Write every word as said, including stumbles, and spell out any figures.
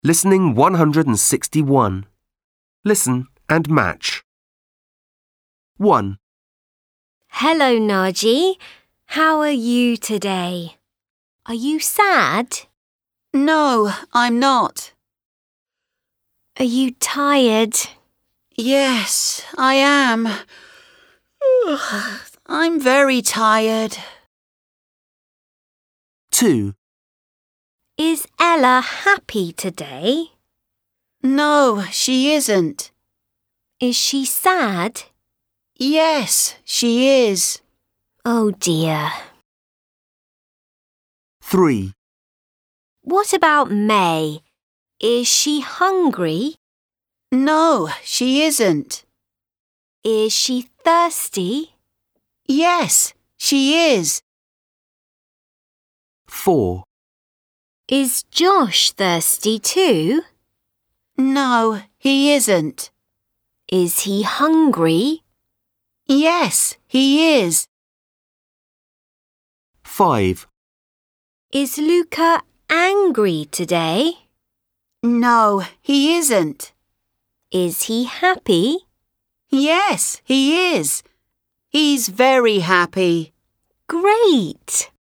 Listening one hundred sixty-one. Listen and match. one. Hello, Naji. How are you today? Are you sad? No, I'm not. Are you tired? Yes, I am. I'm very tired. two. Is Ella happy today? No, she isn't. Is she sad? Yes, she is. Oh dear. three. What about May? Is she hungry? No, she isn't. Is she thirsty? Yes, she is. four. Is Josh thirsty too? No, he isn't. Is he hungry? Yes, he is. five. Is Luca angry today? No, he isn't. Is he happy? Yes, he is. He's very happy. Great!